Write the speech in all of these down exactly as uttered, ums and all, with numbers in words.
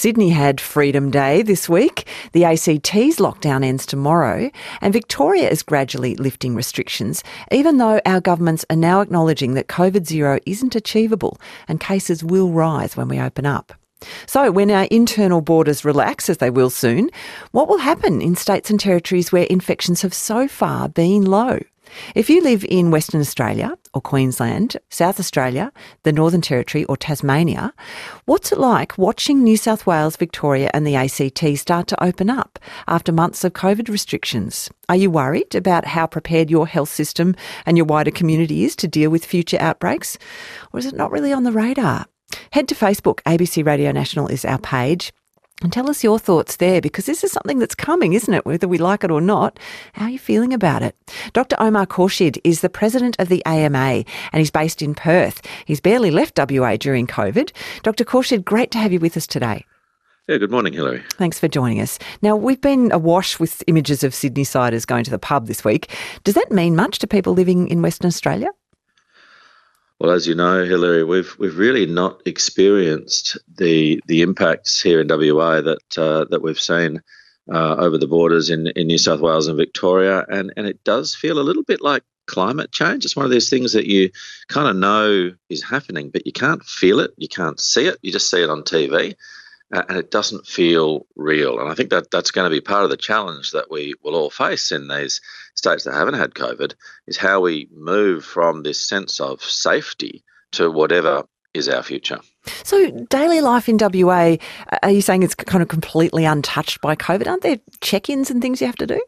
Sydney had Freedom Day this week. The A C T's lockdown ends tomorrow, and Victoria is gradually lifting restrictions, even though our governments are now acknowledging that COVID zero isn't achievable and cases will rise when we open up. So when our internal borders relax, as they will soon, what will happen in states and territories where infections have so far been low? If you live in Western Australia or Queensland, South Australia, the Northern Territory or Tasmania, what's it like watching New South Wales, Victoria and the A C T start to open up after months of COVID restrictions? Are you worried about how prepared your health system and your wider community is to deal with future outbreaks? Or is it not really on the radar? Head to Facebook, A B C Radio National is our page, and tell us your thoughts there, because this is something that's coming, isn't it, whether we like it or not? How are you feeling about it? Doctor Omar Khorshid is the president of the A M A and he's based in Perth. He's barely left W A during COVID. Doctor Khorshid, great to have you with us today. Yeah, good morning, Hilary. Thanks for joining us. Now, we've been awash with images of Sydney-siders going to the pub this week. Does that mean much to people living in Western Australia? Well, as you know, Hilary, we've we've really not experienced the the impacts here in W A that uh, that we've seen uh, over the borders in, in New South Wales and Victoria, and and it does feel a little bit like climate change. It's one of those things that you kind of know is happening, but you can't feel it, you can't see it, you just see it on T V. Uh, and it doesn't feel real. And I think that that's going to be part of the challenge that we will all face in these states that haven't had COVID, is how we move from this sense of safety to whatever is our future. So daily life in W A, are you saying it's kind of completely untouched by COVID? Aren't there check-ins and things you have to do?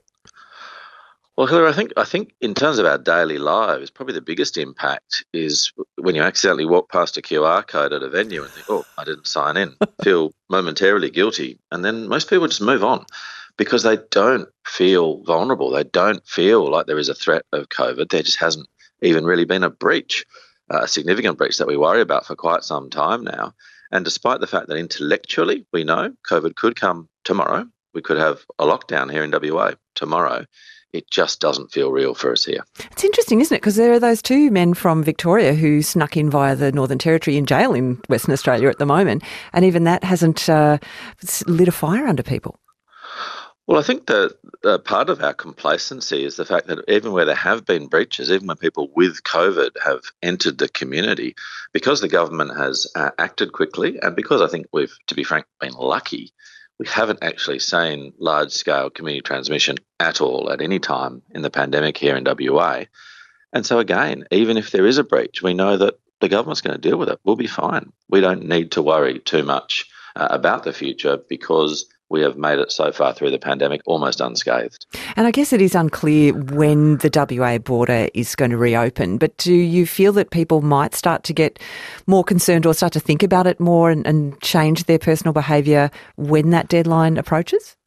Well, Hilary, I think I think in terms of our daily lives, probably the biggest impact is when you accidentally walk past a Q R code at a venue and think, oh, I didn't sign in, feel momentarily guilty. And then most people just move on because they don't feel vulnerable. They don't feel like there is a threat of COVID. There just hasn't even really been a breach, uh, a significant breach that we worry about for quite some time now. And despite the fact that intellectually we know COVID could come tomorrow, we could have a lockdown here in W A tomorrow, it just doesn't feel real for us here. It's interesting, isn't it? Because there are those two men from Victoria who snuck in via the Northern Territory in jail in Western Australia at the moment, and even that hasn't uh, lit a fire under people. Well, I think that uh, part of our complacency is the fact that even where there have been breaches, even when people with COVID have entered the community, because the government has uh, acted quickly, and because I think we've, to be frank, been lucky, we haven't actually seen large-scale community transmission at all at any time in the pandemic here in W A. And so again, even if there is a breach, we know that the government's going to deal with it. We'll be fine. We don't need to worry too much uh, about the future because we have made it so far through the pandemic almost unscathed. And I guess it is unclear when the W A border is going to reopen, but do you feel that people might start to get more concerned or start to think about it more and, and change their personal behaviour when that deadline approaches?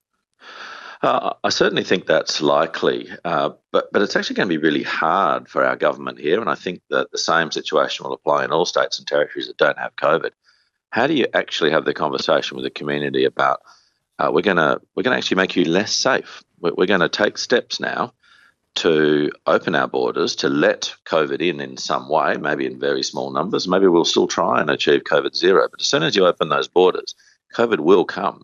Uh, I certainly think that's likely, uh, but, but it's actually going to be really hard for our government here, and I think that the same situation will apply in all states and territories that don't have COVID. How do you actually have the conversation with the community about Uh, we're going to we're going to actually make you less safe. We're, we're going to take steps now to open our borders, to let COVID in in some way, maybe in very small numbers. Maybe we'll still try and achieve COVID zero. But as soon as you open those borders, COVID will come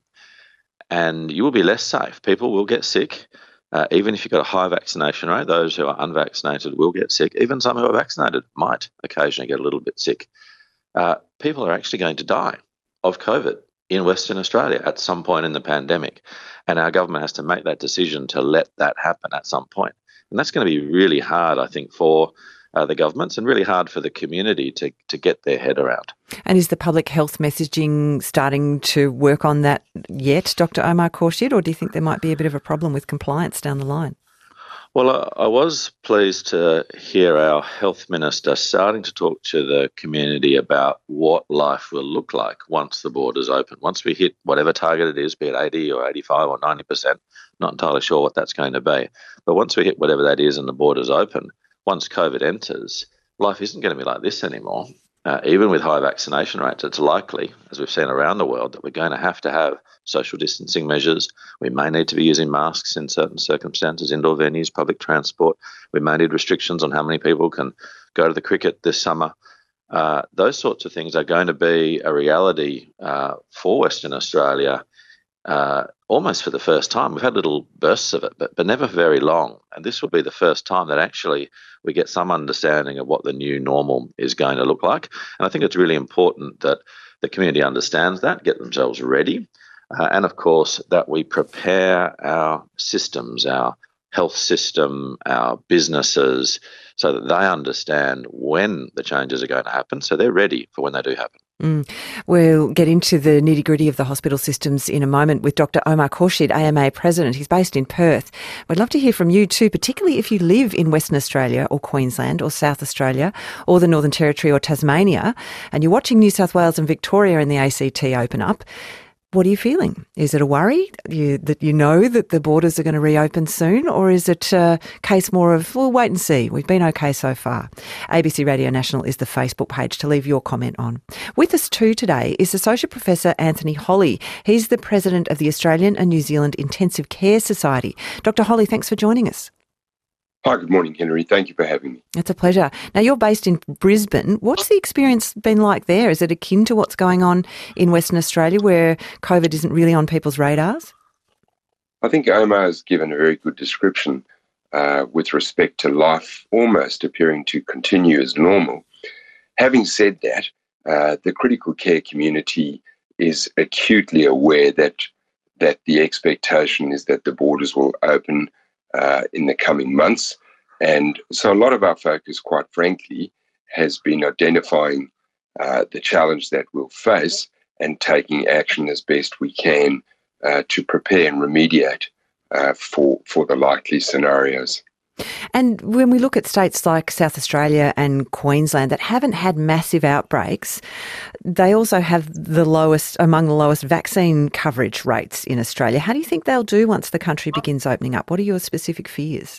and you will be less safe. People will get sick. Uh, even if you've got a high vaccination rate, those who are unvaccinated will get sick. Even some who are vaccinated might occasionally get a little bit sick. Uh, people are actually going to die of COVID in Western Australia at some point in the pandemic. And our government has to make that decision to let that happen at some point. And that's going to be really hard, I think, for uh, the governments and really hard for the community to, to get their head around. And is the public health messaging starting to work on that yet, Doctor Omar Khorshid, or do you think there might be a bit of a problem with compliance down the line? Well, I was pleased to hear our health minister starting to talk to the community about what life will look like once the borders open. Once we hit whatever target it is, be it eighty or eighty-five or ninety percent, not entirely sure what that's going to be. But once we hit whatever that is and the borders open, once COVID enters, life isn't going to be like this anymore. Uh, even with high vaccination rates, it's likely, as we've seen around the world, that we're going to have to have social distancing measures. We may need to be using masks in certain circumstances, indoor venues, public transport. We may need restrictions on how many people can go to the cricket this summer. Uh, those sorts of things are going to be a reality uh, for Western Australia uh, almost for the first time. We've had little bursts of it, but, but never for very long. And this will be the first time that actually we get some understanding of what the new normal is going to look like. And I think it's really important that the community understands that, get themselves ready, uh, and of course that we prepare our systems, our health system, our businesses, so that they understand when the changes are going to happen, so they're ready for when they do happen. Mm. We'll get into the nitty-gritty of the hospital systems in a moment with Doctor Omar Khorshid, A M A President. He's based in Perth. We'd love to hear from you too, particularly if you live in Western Australia or Queensland or South Australia or the Northern Territory or Tasmania, and you're watching New South Wales and Victoria in the A C T open up. What are you feeling? Is it a worry you, that you know that the borders are going to reopen soon, or is it a case more of, well, wait and see, we've been okay so far? A B C Radio National is the Facebook page to leave your comment on. With us too today is Associate Professor Anthony Holly. He's the President of the Australian and New Zealand Intensive Care Society. Doctor Holly, thanks for joining us. Hi, good morning, Henry. Thank you for having me. It's a pleasure. Now, you're based in Brisbane. What's the experience been like there? Is it akin to what's going on in Western Australia where COVID isn't really on people's radars? I think Omar has given a very good description uh, with respect to life almost appearing to continue as normal. Having said that, uh, the critical care community is acutely aware that, that the expectation is that the borders will open Uh, in the coming months. And so a lot of our focus, quite frankly, has been identifying uh, the challenge that we'll face and taking action as best we can uh, to prepare and remediate uh, for, for the likely scenarios. And when we look at states like South Australia and Queensland that haven't had massive outbreaks, they also have the lowest, among the lowest vaccine coverage rates in Australia. How do you think they'll do once the country begins opening up? What are your specific fears?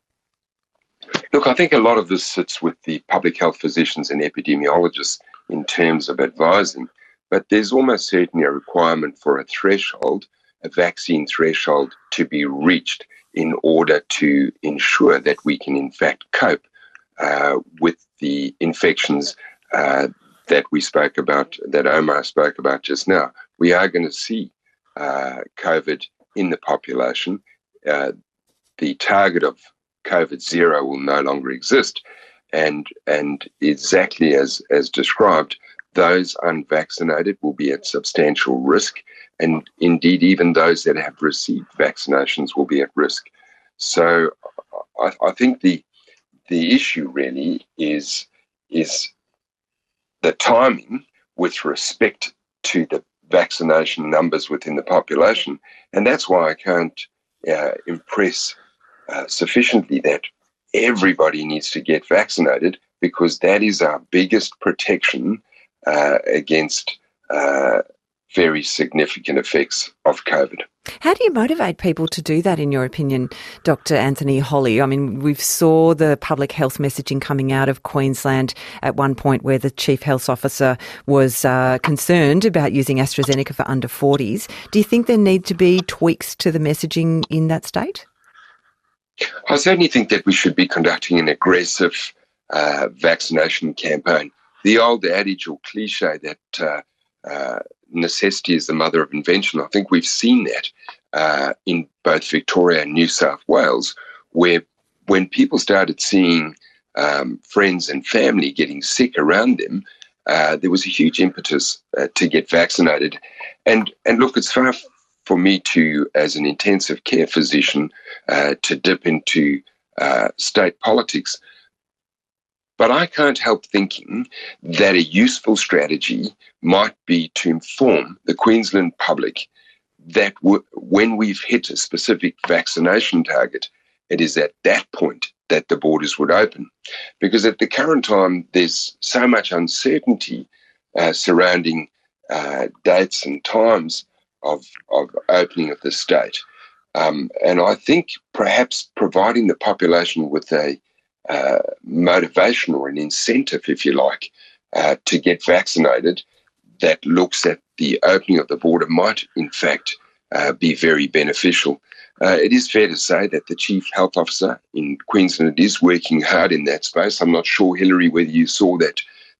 Look, I think a lot of this sits with the public health physicians and epidemiologists in terms of advising, but there's almost certainly a requirement for a threshold, a vaccine threshold, to be reached in order to ensure that we can in fact cope uh, with the infections uh, that we spoke about, that Omar spoke about just now. We are going to see uh, COVID in the population. Uh, the target of COVID zero will no longer exist. And and exactly as, as described, those unvaccinated will be at substantial risk. And indeed, even those that have received vaccinations will be at risk. So I, I think the the issue really is, is the timing with respect to the vaccination numbers within the population. And that's why I can't uh, impress uh, sufficiently that everybody needs to get vaccinated, because that is our biggest protection uh, against uh, very significant effects of COVID. How do you motivate people to do that, in your opinion, Doctor Anthony Holly? I mean, we saw the public health messaging coming out of Queensland at one point where the Chief Health Officer was uh, concerned about using AstraZeneca for under forties. Do you think there need to be tweaks to the messaging in that state? I certainly think that we should be conducting an aggressive uh, vaccination campaign. The old adage or cliche that uh, uh, necessity is the mother of invention, I think we've seen that uh, in both Victoria and New South Wales, where when people started seeing um, friends and family getting sick around them, uh, there was a huge impetus uh, to get vaccinated. And, and look, it's far for me to, as an intensive care physician, uh, to dip into uh, state politics. But I can't help thinking that a useful strategy might be to inform the Queensland public that w- when we've hit a specific vaccination target, it is at that point that the borders would open. Because at the current time, there's so much uncertainty uh, surrounding uh, dates and times of, of opening of the state. Um, and I think perhaps providing the population with a uh, motivation or an incentive, if you like, uh, to get vaccinated that looks at the opening of the border might, in fact, uh, be very beneficial. Uh, it is fair to say that the Chief Health Officer in Queensland is working hard in that space. I'm not sure, Hillary, whether you saw that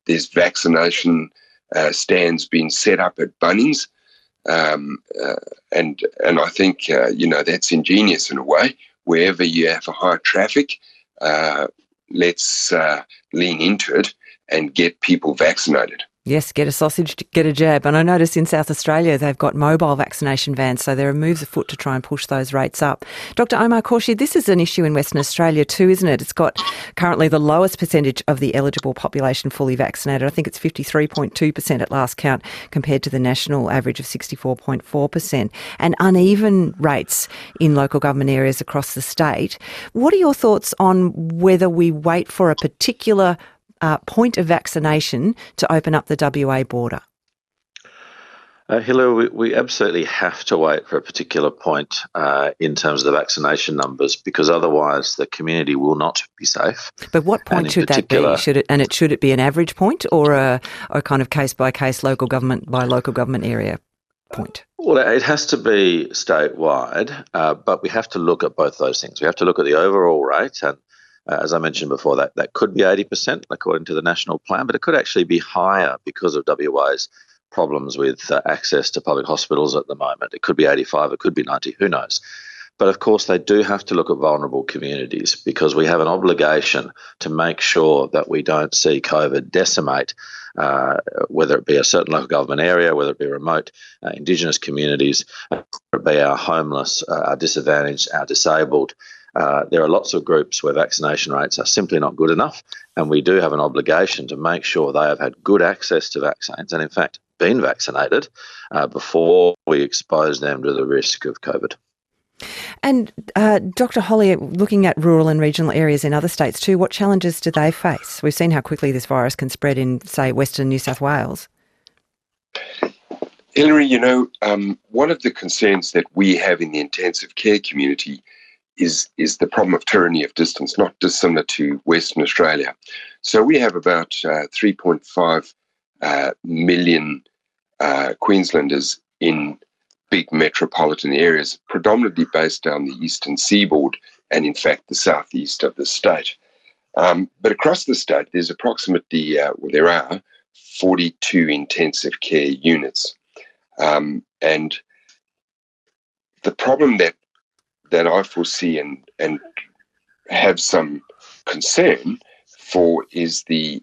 There's vaccination uh, stands being set up at Bunnings. Um, uh, and and I think, uh, you know, that's ingenious in a way. Wherever you have a high traffic, uh, let's uh, lean into it and get people vaccinated. Yes, get a sausage, get a jab. And I notice in South Australia they've got mobile vaccination vans, so there are moves afoot to try and push those rates up. Doctor Omar Khorshid, this is an issue in Western Australia too, isn't it? It's got currently the lowest percentage of the eligible population fully vaccinated. I think it's fifty-three point two percent at last count compared to the national average of sixty-four point four percent, and uneven rates in local government areas across the state. What are your thoughts on whether we wait for a particular Uh, point of vaccination to open up the W A border? Uh, Hillary, we, we absolutely have to wait for a particular point uh, in terms of the vaccination numbers, because otherwise the community will not be safe. But what point should that be? Should it, and it should it be an average point or a, a kind of case by case, local government by local government area point? Well, it has to be statewide, uh, but we have to look at both those things. We have to look at the overall rate, and Uh, as I mentioned before, that, that could be eighty percent according to the national plan, but it could actually be higher because of W A's problems with uh, access to public hospitals at the moment. It could be eighty-five, it could be ninety, who knows. But of course, they do have to look at vulnerable communities, because we have an obligation to make sure that we don't see COVID decimate, uh, whether it be a certain local government area, whether it be remote uh, Indigenous communities, uh, whether it be our homeless, uh, our disadvantaged, our disabled. Uh, there are lots of groups where vaccination rates are simply not good enough, and we do have an obligation to make sure they have had good access to vaccines and, in fact, been vaccinated uh, before we expose them to the risk of COVID. And uh, Doctor Holly, looking at rural and regional areas in other states too, what challenges do they face? We've seen how quickly this virus can spread in, say, Western New South Wales. Hillary, you know, um, one of the concerns that we have in the intensive care community is is the problem of tyranny of distance, not dissimilar to Western Australia. So we have about uh, three point five uh, million uh, Queenslanders in big metropolitan areas, predominantly based down the eastern seaboard and, in fact, the southeast of the state. Um, but across the state, there's approximately, uh, well, there are forty-two intensive care units. Um, and the problem that that I foresee and, and have some concern for is the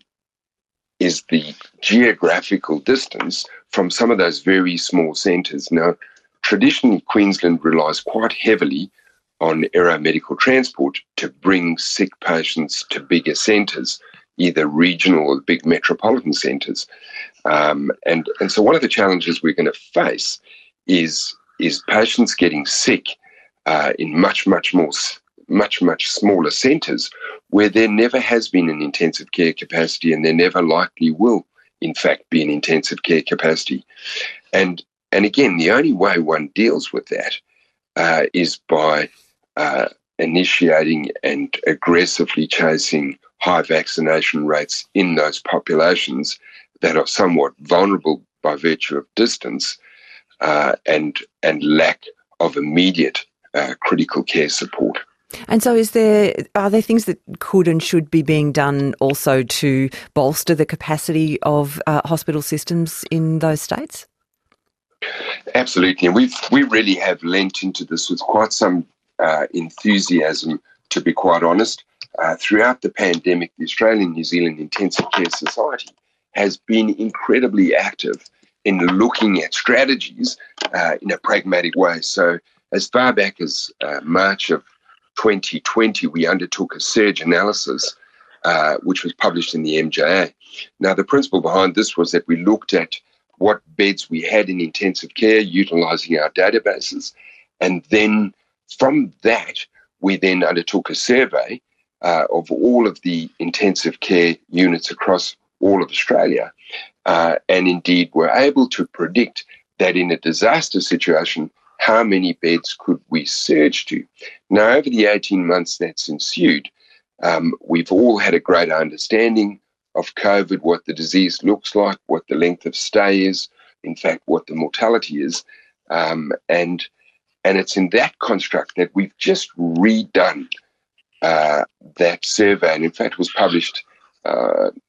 is the geographical distance from some of those very small centres. Now, traditionally, Queensland relies quite heavily on aeromedical transport to bring sick patients to bigger centres, either regional or big metropolitan centres. Um, and, and so one of the challenges we're going to face is, is patients getting sick Uh, in much, much more, much, much smaller centres where there never has been an intensive care capacity, and there never likely will, in fact, be an intensive care capacity. And and again, the only way one deals with that uh, is by uh, initiating and aggressively chasing high vaccination rates in those populations that are somewhat vulnerable by virtue of distance uh, and and lack of immediate Uh, critical care support. And so is there, are there things that could and should be being done also to bolster the capacity of uh, hospital systems in those states? Absolutely. And we've, we really have lent into this with quite some uh, enthusiasm, to be quite honest. Uh, throughout the pandemic, the Australian New Zealand Intensive Care Society has been incredibly active in looking at strategies uh, in a pragmatic way. So as far back as uh, March of twenty twenty, we undertook a surge analysis, uh, which was published in the M J A. Now, the principle behind this was that we looked at what beds we had in intensive care, utilising our databases, and then from that, we then undertook a survey uh, of all of the intensive care units across all of Australia, uh, and indeed were able to predict that in a disaster situation, how many beds could we surge to? Now, over the eighteen months that's ensued, um, we've all had a greater understanding of COVID, what the disease looks like, what the length of stay is, in fact, what the mortality is. Um, and, and it's in that construct that we've just redone uh, that survey. And in fact, was published uh,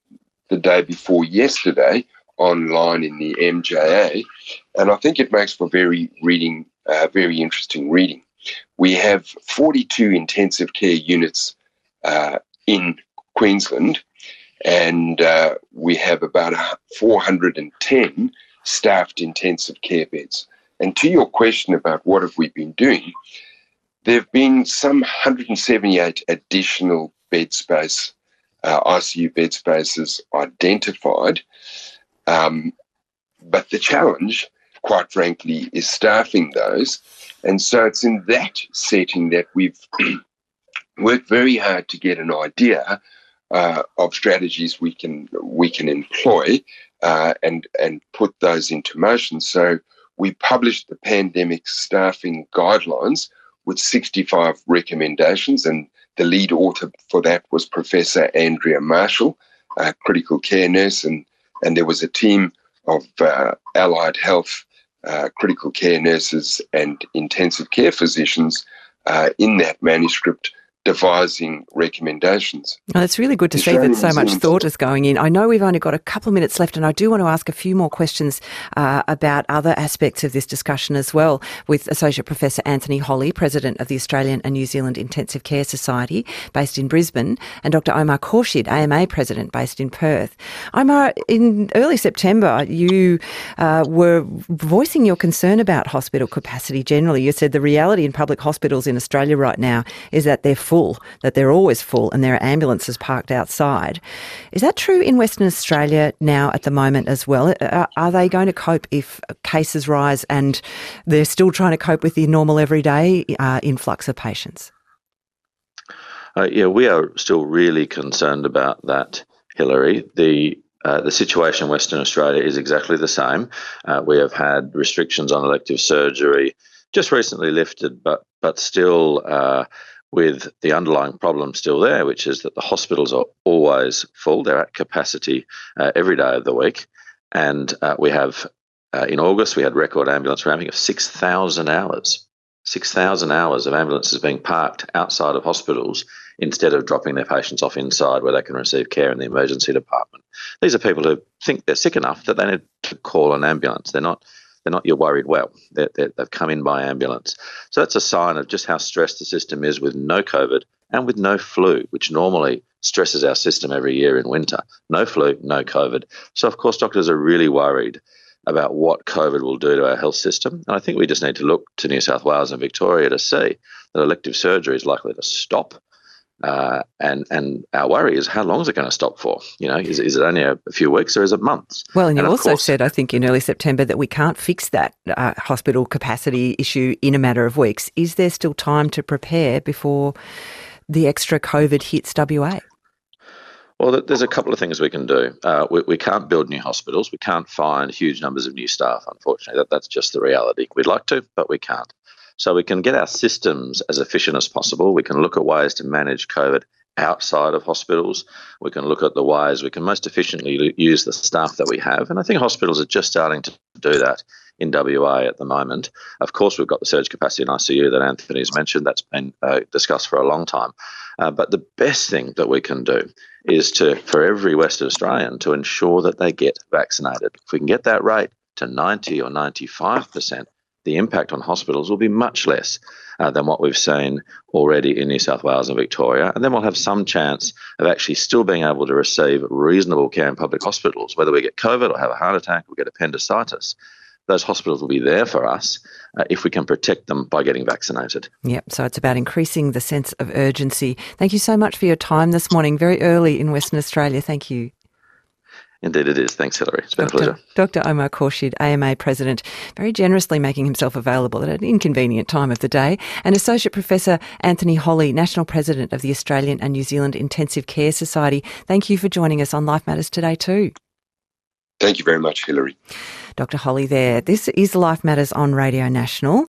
the day before yesterday online in the M J A, and I think it makes for very reading, uh, very interesting reading. We have forty-two intensive care units uh, in Queensland, and uh, we have about four hundred ten staffed intensive care beds. And to your question about what have we been doing, there have been some one hundred seventy-eight additional bed space, uh, I C U bed spaces identified. Um, but the challenge, quite frankly, is staffing those. And so it's in that setting that we've worked very hard to get an idea uh, of strategies we can we can employ uh, and and put those into motion. So we published the pandemic staffing guidelines with sixty-five recommendations, and the lead author for that was Professor Andrea Marshall, a critical care nurse, and and there was a team of uh, allied health, uh, critical care nurses and intensive care physicians uh, in that manuscript devising recommendations. Well, it's really good to see that so much thought is going in. I know we've only got a couple of minutes left, and I do want to ask a few more questions uh, about other aspects of this discussion as well, with Associate Professor Anthony Holly, President of the Australian and New Zealand Intensive Care Society, based in Brisbane, and Doctor Omar Khorshid, A M A President, based in Perth. Omar, in early September, you uh, were voicing your concern about hospital capacity generally. You said the reality in public hospitals in Australia right now is that they're full, that they're always full, and there are ambulances parked outside. Is that true in Western Australia now at the moment as well? Are, are they going to cope if cases rise and they're still trying to cope with the normal everyday uh, influx of patients? Uh, yeah, we are still really concerned about that, Hilary. The Uh, the situation in Western Australia is exactly the same. Uh, we have had restrictions on elective surgery just recently lifted, but but still uh, with the underlying problem still there, which is that the hospitals are always full. They're at capacity uh, every day of the week. And uh, we have, uh, in August, we had record ambulance ramping of six thousand hours. six thousand hours of ambulances being parked outside of hospitals instead of dropping their patients off inside where they can receive care in the emergency department. These are people who think they're sick enough that they need to call an ambulance. They're not they're not your worried well. They're, they're, they've come in by ambulance. So that's a sign of just how stressed the system is with no COVID and with no flu, which normally stresses our system every year in winter. No flu, no COVID. So, of course, doctors are really worried about what COVID will do to our health system. And I think we just need to look to New South Wales and Victoria to see that elective surgery is likely to stop. Uh, and and our worry is, how long is it going to stop for? You know, is, is it only a, a few weeks or is it months? Well, and you and also course, said, I think, in early September that we can't fix that uh, hospital capacity issue in a matter of weeks. Is there still time to prepare before the extra COVID hits W A? Well, there's a couple of things we can do. Uh, we, we can't build new hospitals. We can't find huge numbers of new staff, unfortunately. That, that's just the reality. We'd like to, but we can't. So we can get our systems as efficient as possible. We can look at ways to manage COVID outside of hospitals. We can look at the ways we can most efficiently use the staff that we have. And I think hospitals are just starting to do that in W A at the moment. Of course, we've got the surge capacity in I C U that Anthony's mentioned. That's been uh, discussed for a long time. Uh, but the best thing that we can do is to, for every Western Australian, to ensure that they get vaccinated. If we can get that rate to ninety or ninety-five percent, the impact on hospitals will be much less uh, than what we've seen already in New South Wales and Victoria. And then we'll have some chance of actually still being able to receive reasonable care in public hospitals, whether we get COVID or have a heart attack or get appendicitis. Those hospitals will be there for us uh, if we can protect them by getting vaccinated. Yep, so it's about increasing the sense of urgency. Thank you so much for your time this morning, very early in Western Australia. Thank you. Indeed it is. Thanks, Hilary. It's been Doctor a pleasure. Doctor Omar Khorshid, A M A President, very generously making himself available at an inconvenient time of the day, and Associate Professor Anthony Holly, National President of the Australian and New Zealand Intensive Care Society. Thank you for joining us on Life Matters today too. Thank you very much, Hilary. Doctor Holly there. This is Life Matters on Radio National.